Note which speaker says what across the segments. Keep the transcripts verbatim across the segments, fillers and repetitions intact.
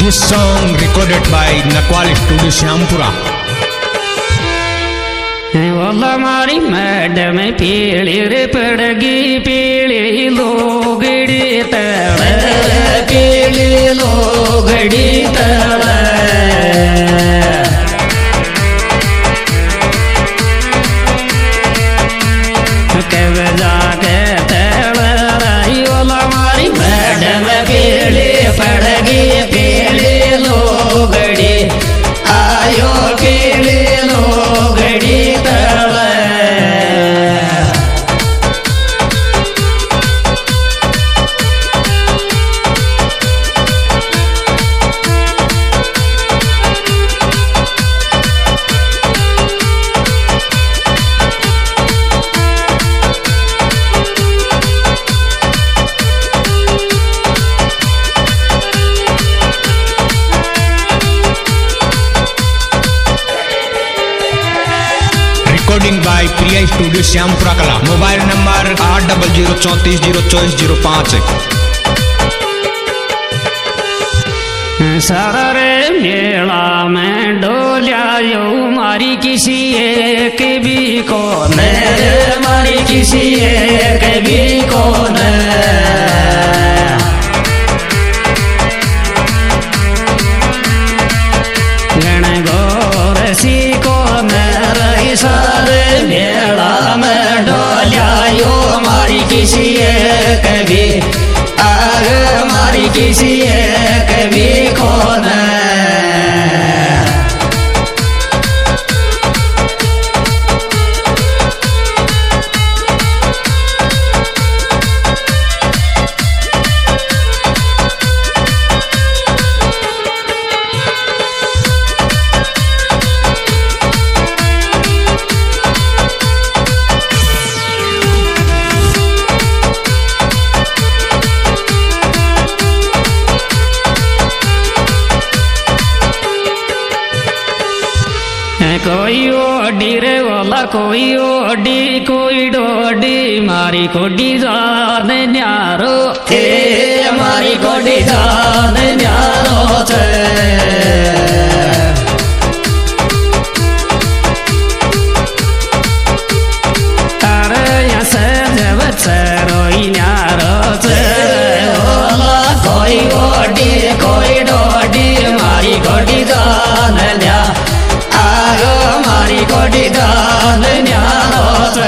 Speaker 1: This song recorded by Nakwal Studio Syampura.
Speaker 2: वाला मारी madam पीली रे पड़गी पीली लोगड़ी तड़ पीली लोगड़ी तड़ कब जाके तड़ रही वाला मारी मैडम पीली पड़गी पीली लोगड़ी आयो पीली लोगड़ी
Speaker 1: recording by Priya studio Shyampura Kala. Mobile number आठ डबल जीरो चौंतीस जीरो चौबीस जीरो पाँच।
Speaker 2: सारा रे मेला में डोलिया मारी किसी एक भी को मेरे मारी किसी एक भी को गण गोर सी को मेरे सारे मेला में डोलिया मारी किसी एक भी आग मारी किसी एक भी कौन कोई ओडी रे वाला कोई ओडी कोई डोडी मारी कोडी जान न्यारो थे मारी कोडी जान न्यारो थे तारे यहाँ से जब रोई न्यारो थे वाला कोई ओडी कोई डोडी मारी कोडी जान न्यारो मारी कोडी दान न्यारो से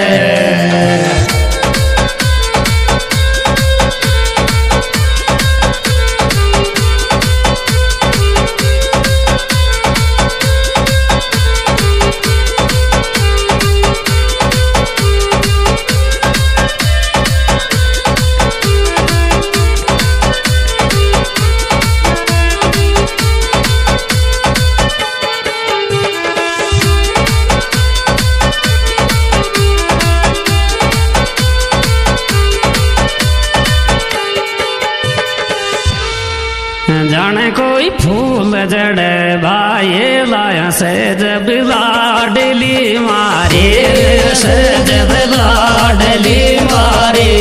Speaker 2: जाने कोई फूल जड़े भाई लाया से जब लाडली मारे से जब लाडली मारे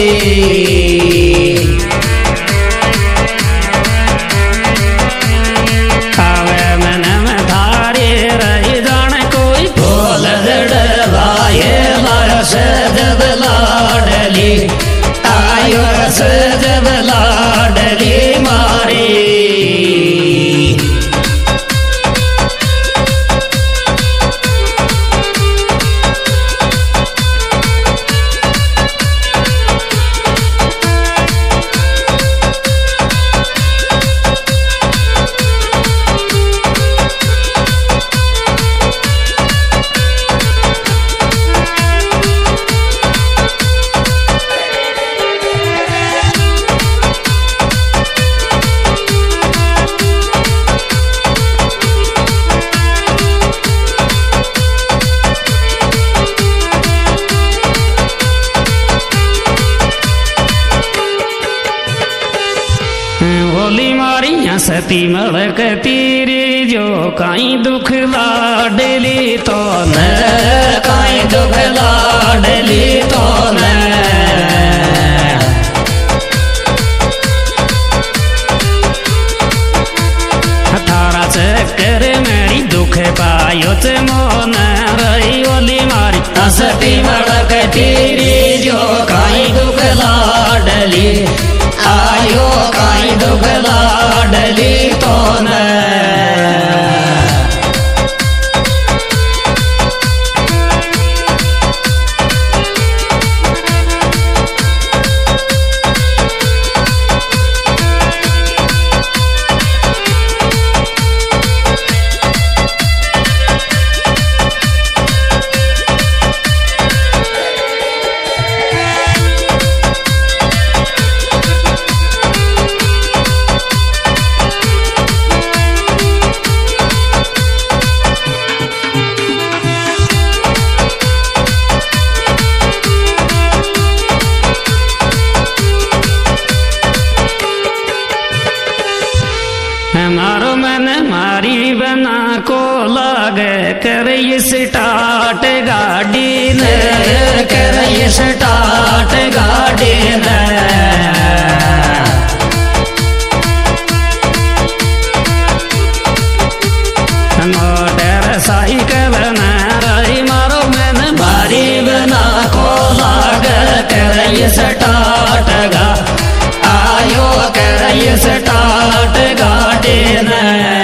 Speaker 2: आवे मन में धारे रही जाने कोई फूल जड़े भाई लाया से जब लाडली आयो से जब लाडली मारे बोली मारिया सती मलक तीरी जो काई दुख लाडली तो न काई दुख लाडली तो न आयो काई दुख लाडली तो न। हमारो मन मारी बना को लागे करे स्टार्ट गाड़ी ने, करे स्टार्ट गाड़ी ने। मोटर साइकिल न रही मारो मन मारी बना को लागे करे स्टार्ट गा, आयो करे स्टार्ट गाड़ी ने।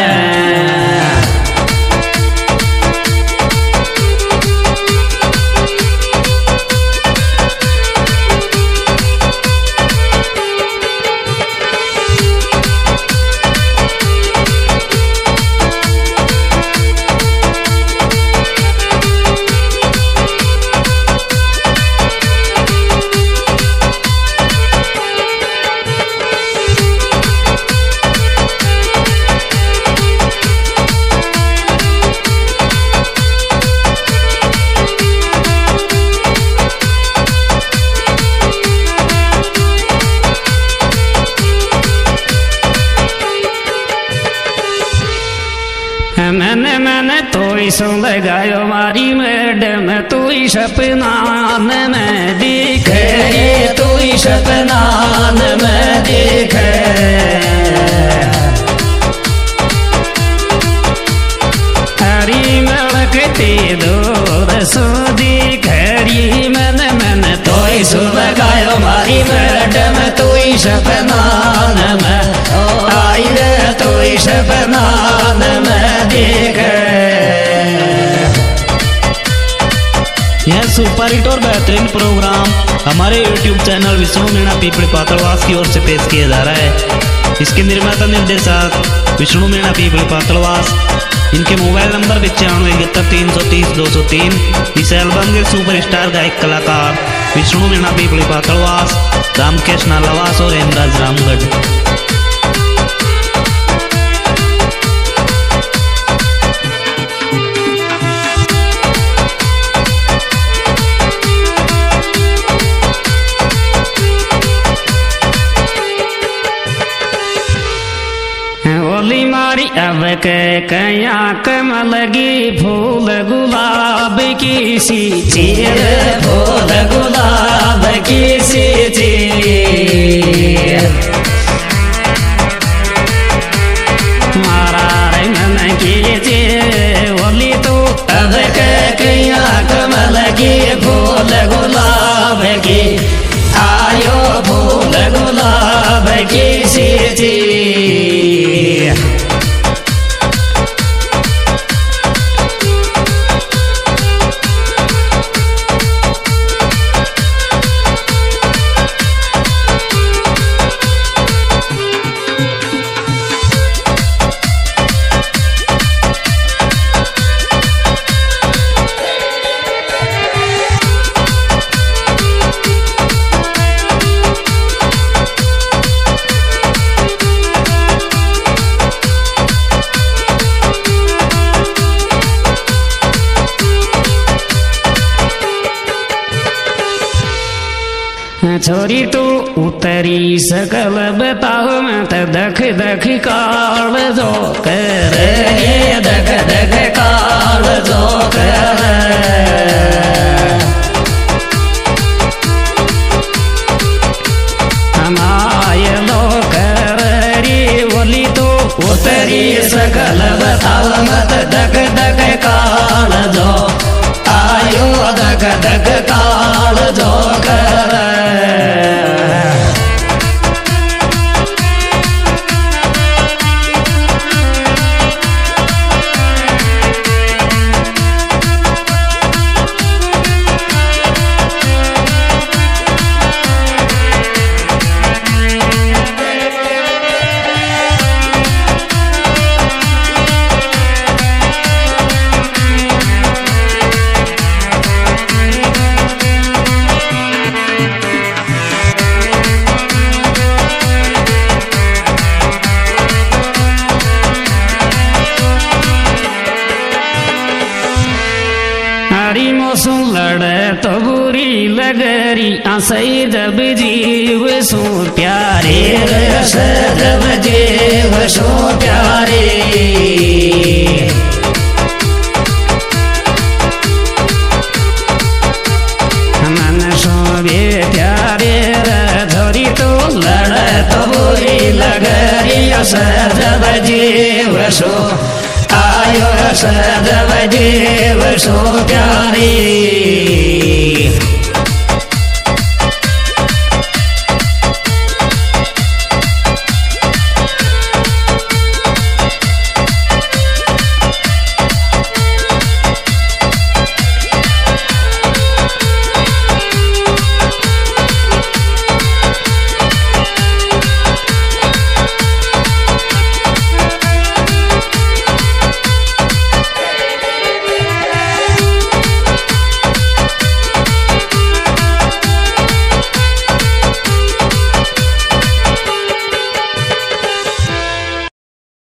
Speaker 2: मैंने मैंने तो ही सुन लगायो मारी मैडम तू ही सपना में दिखे, तू ही सपना में दिखे। हरी मलकती दूर सो दिखरी मन मन तो ही सुन लगायो मारी मैडम तू ही सपना में आई रे, तू ही सपना में दिखे।
Speaker 3: यह सुपर हिट और बेहतरीन प्रोग्राम हमारे यूट्यूब चैनल विष्णु मीणा पीपड़ी पातलवास की ओर से पेश किया जा रहा है। इसके निर्माता निर्देशक विष्णु मीणा पीपड़ी पातलवास। इनके मोबाइल नंबर पचानवे इकहत्तर तीन सौ तीस दो सौ तीन। इस एल्बम के सुपरस्टार गायक कलाकार विष्णु मीणा पीपड़ी पातलवास, रामकेश नालावास और हेमराज रामगढ़।
Speaker 2: होली मारी अब के कया कमलगी फूल गुलाब की सी चीर, फूल गुलाब की सी चीर। मारा रे मन की जे होली तो अब के कया कमलगी फूल गुलाब की, आयो फूल गुलाब की सी चीर। छोरी तू उतरी सकल बताओ मत दख दख काल जो कर, दख दख काल जो कर। हमारे लो कर री बोली तो उतरी सकल बताओ मत दख दख काल जो, आयो दख दख काल जो कर। करी आसई जब जीव सो प्यारे जब जीव सो प्यारे मन सो बे प्यारे धोरी तो लड़ तो बुरी लगरी जब जीव सो आयो जब जीव सो प्यारी